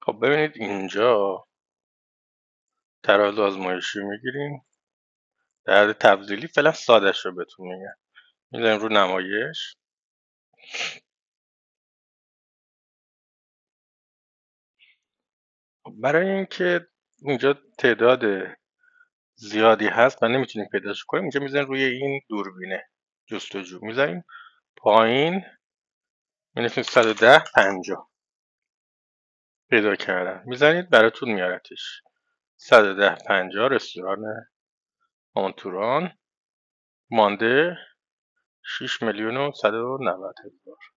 خب ببینید اینجا تراز آزمایشی میگیریم. در حد تبدیلی فعلا سادش رو بهتون میگم. میذاریم رو نمایش. برای اینکه اینجا تعداد زیادی هست و نمیتونیم پیداش کنیم، اینجا میذاریم روی این دوربینه جستجو، میذاریم پایین، می‌نویسیم 110 50 پیدا کردن، میزنید براتون میارتش. 110 50 رستوران آنتوران، مانده 6,190,000.